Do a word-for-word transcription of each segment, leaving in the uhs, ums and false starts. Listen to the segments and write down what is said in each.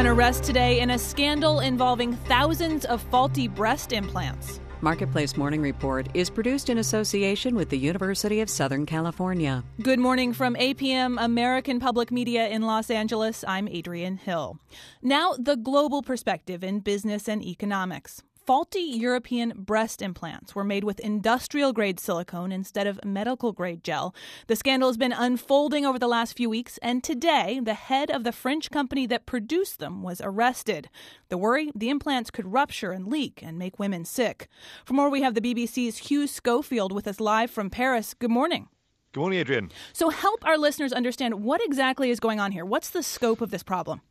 An arrest today in a scandal involving thousands of faulty breast implants. Marketplace Morning Report is produced in association with the University of Southern California. Good morning from A P M American Public Media in Los Angeles. I'm Adrienne Hill. Now, the global perspective in business and economics. Faulty European breast implants were made with industrial-grade silicone instead of medical-grade gel. The scandal has been unfolding over the last few weeks, and today, the head of the French company that produced them was arrested. The worry, the implants could rupture and leak and make women sick. For more, we have the B B C's Hugh Schofield with us live from Paris. Good morning. Good morning, Adrienne. So help our listeners understand what exactly is going on here. What's the scope of this problem?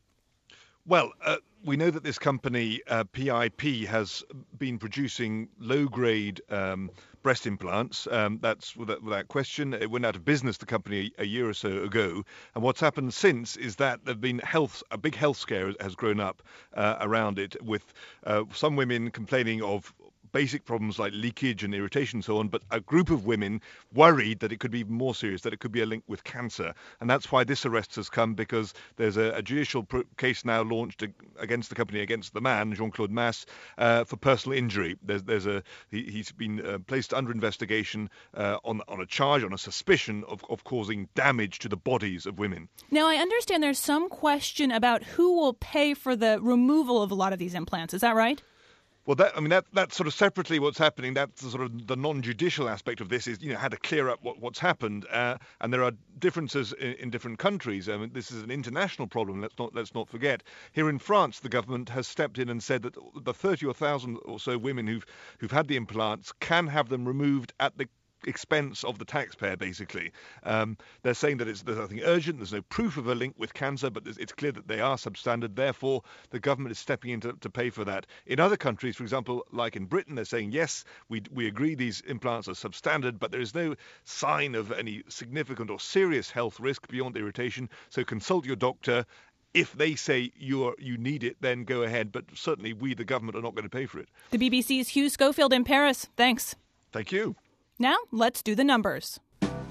Well, uh, we know that this company, uh, P I P, has been producing low-grade um, breast implants. Um, that's without, without question. It went out of business, the company, a, a year or so ago. And what's happened since is that there have been health, a big health scare has grown up uh, around it, with uh, some women complaining of basic problems like leakage and irritation and so on, but a group of women worried that it could be even more serious, that it could be a link with cancer. And that's why this arrest has come, because there's a, a judicial pr- case now launched against the company, against the man, Jean-Claude Masse, uh, for personal injury. There's, there's a he, he's been uh, placed under investigation uh, on, on a charge, on a suspicion of, of causing damage to the bodies of women. Now, I understand there's some question about who will pay for the removal of a lot of these implants. Is that right? Well, that, I mean, that that's sort of separately what's happening. That's the sort of the non-judicial aspect of this is, you know, how to clear up what, what's happened. Uh, and there are differences in, in different countries. I mean, this is an international problem. Let's not let's not forget. Here in France, the government has stepped in and said that the thirty or thousand or so women who've who've had the implants can have them removed at the expense of the taxpayer, basically. Um, they're saying that it's, there's nothing urgent, there's no proof of a link with cancer, but it's clear that they are substandard. Therefore, the government is stepping in to, to pay for that. In other countries, for example, like in Britain, they're saying, yes, we we agree these implants are substandard, but there is no sign of any significant or serious health risk beyond irritation. So consult your doctor. If they say you are, you need it, then go ahead. But certainly we, the government, are not going to pay for it. The B B C's Hugh Schofield in Paris. Thanks. Thank you. Now, let's do the numbers.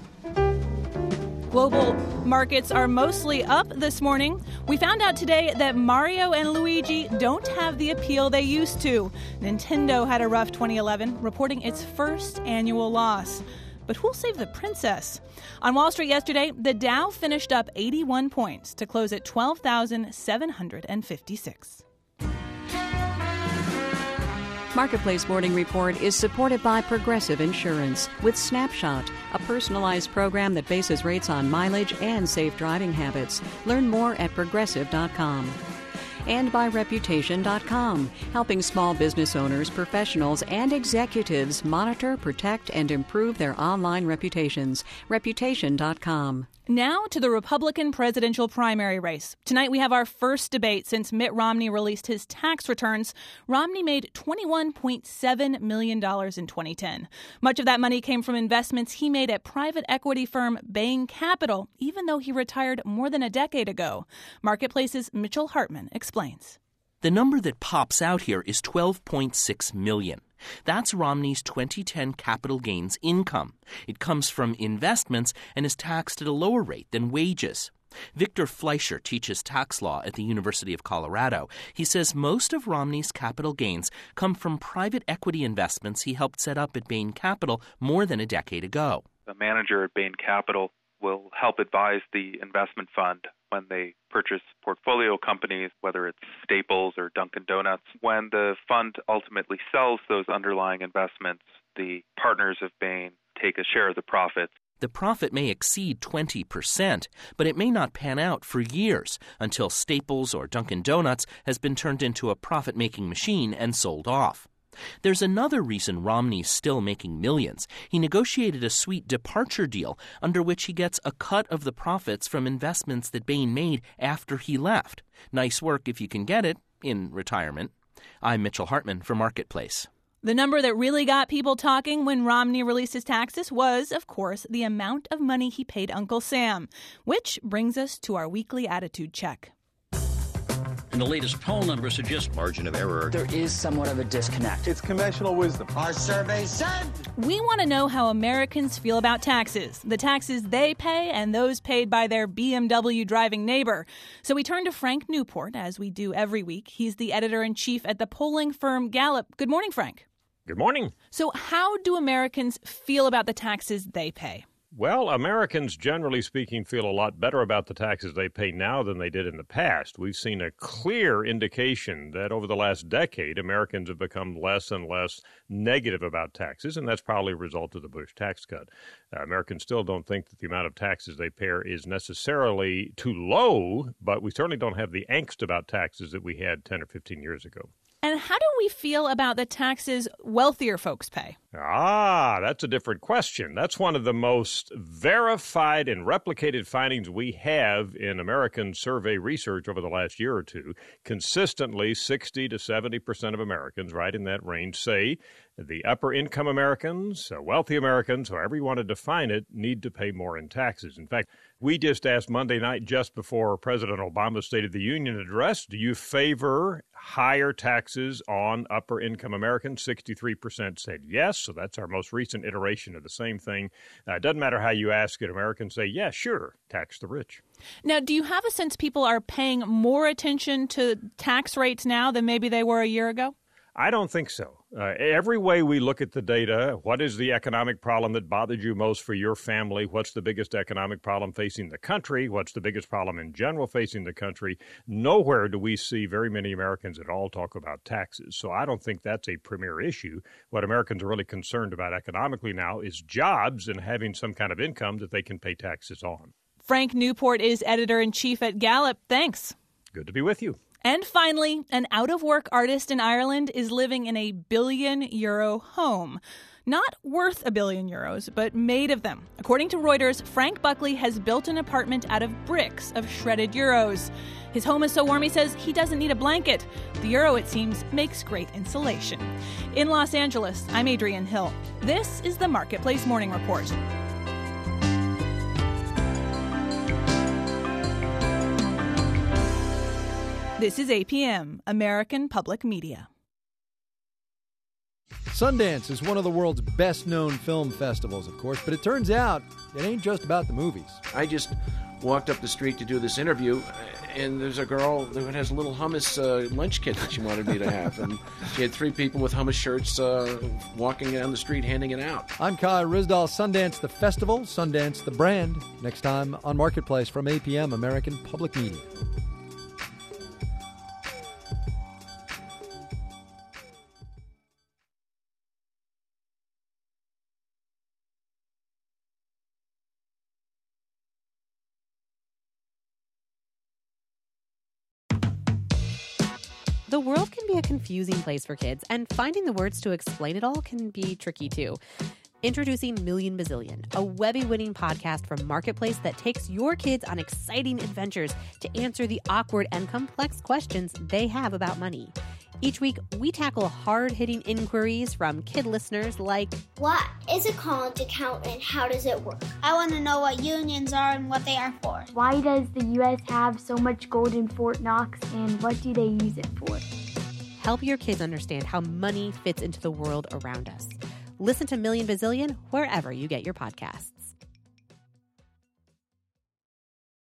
Global markets are mostly up this morning. We found out today that Mario and Luigi don't have the appeal they used to. Nintendo had a rough twenty eleven, reporting its first annual loss. But who'll save the princess? On Wall Street yesterday, the Dow finished up eighty-one points to close at twelve thousand seven hundred fifty-six. Marketplace Morning Report is supported by Progressive Insurance with Snapshot, a personalized program that bases rates on mileage and safe driving habits. Learn more at progressive dot com. And by Reputation dot com, helping small business owners, professionals, and executives monitor, protect, and improve their online reputations. Reputation dot com. Now to the Republican presidential primary race. Tonight we have our first debate since Mitt Romney released his tax returns. Romney made twenty-one point seven million dollars in twenty ten. Much of that money came from investments he made at private equity firm Bain Capital, even though he retired more than a decade ago. Marketplace's Mitchell Hartman explains. The number that pops out here is twelve point six million dollars. That's Romney's twenty ten capital gains income. It comes from investments and is taxed at a lower rate than wages. Victor Fleischer teaches tax law at the University of Colorado. He says most of Romney's capital gains come from private equity investments he helped set up at Bain Capital more than a decade ago. The manager at Bain Capital will help advise the investment fund when they purchase portfolio companies, whether it's Staples or Dunkin' Donuts. When the fund ultimately sells those underlying investments, the partners of Bain take a share of the profits. The profit may exceed twenty percent, but it may not pan out for years until Staples or Dunkin' Donuts has been turned into a profit-making machine and sold off. There's another reason Romney's still making millions. He negotiated a sweet departure deal under which he gets a cut of the profits from investments that Bain made after he left. Nice work if you can get it in retirement. I'm Mitchell Hartman for Marketplace. The number that really got people talking when Romney released his taxes was, of course, the amount of money he paid Uncle Sam, which brings us to our weekly attitude check. And the latest poll numbers suggest margin of error. There is somewhat of a disconnect. It's conventional wisdom. Our survey said... We want to know how Americans feel about taxes, the taxes they pay and those paid by their B M W driving neighbor. So we turn to Frank Newport, as we do every week. He's the editor-in-chief at the polling firm Gallup. Good morning, Frank. Good morning. So how do Americans feel about the taxes they pay? Well, Americans, generally speaking, feel a lot better about the taxes they pay now than they did in the past. We've seen a clear indication that over the last decade, Americans have become less and less negative about taxes, and that's probably a result of the Bush tax cut. Uh, Americans still don't think that the amount of taxes they pay is necessarily too low, but we certainly don't have the angst about taxes that we had ten or fifteen years ago. And how do we feel about the taxes wealthier folks pay? Ah, that's a different question. That's one of the most verified and replicated findings we have in American survey research over the last year or two. Consistently, sixty to seventy percent of Americans, right in that range, say the upper income Americans, uh, wealthy Americans, however you want to define it, need to pay more in taxes. In fact, we just asked Monday night, just before President Obama's State of the Union address, do you favor higher taxes on upper income Americans? sixty-three percent said yes, so that's our most recent iteration of the same thing. Uh, it doesn't matter how you ask it, Americans say, yeah, sure, tax the rich. Now, do you have a sense people are paying more attention to tax rates now than maybe they were a year ago? I don't think so. Uh, every way we look at the data, what is the economic problem that bothered you most for your family? What's the biggest economic problem facing the country? What's the biggest problem in general facing the country? Nowhere do we see very many Americans at all talk about taxes. So I don't think that's a premier issue. What Americans are really concerned about economically now is jobs and having some kind of income that they can pay taxes on. Frank Newport is editor-in-chief at Gallup. Thanks. Good to be with you. And finally, an out-of-work artist in Ireland is living in a billion euro home. Not worth a billion euros, but made of them. According to Reuters, Frank Buckley has built an apartment out of bricks of shredded euros. His home is so warm, he says he doesn't need a blanket. The euro, it seems, makes great insulation. In Los Angeles, I'm Adrienne Hill. This is the Marketplace Morning Report. This is A P M, American Public Media. Sundance is one of the world's best-known film festivals, of course, but it turns out it ain't just about the movies. I just walked up the street to do this interview, and there's a girl who has a little hummus uh, lunch kit that she wanted me to have, and she had three people with hummus shirts uh, walking down the street handing it out. I'm Kai Risdal. Sundance the festival, Sundance the brand. Next time on Marketplace from A P M, American Public Media. The world can be a confusing place for kids, and finding the words to explain it all can be tricky too. Introducing Million Bazillion, a Webby-winning podcast from Marketplace that takes your kids on exciting adventures to answer the awkward and complex questions they have about money. Each week, we tackle hard-hitting inquiries from kid listeners like, what is a college account and how does it work? I want to know what unions are and what they are for. Why does the U S have so much gold in Fort Knox and what do they use it for? Help your kids understand how money fits into the world around us. Listen to Million Bazillion wherever you get your podcasts.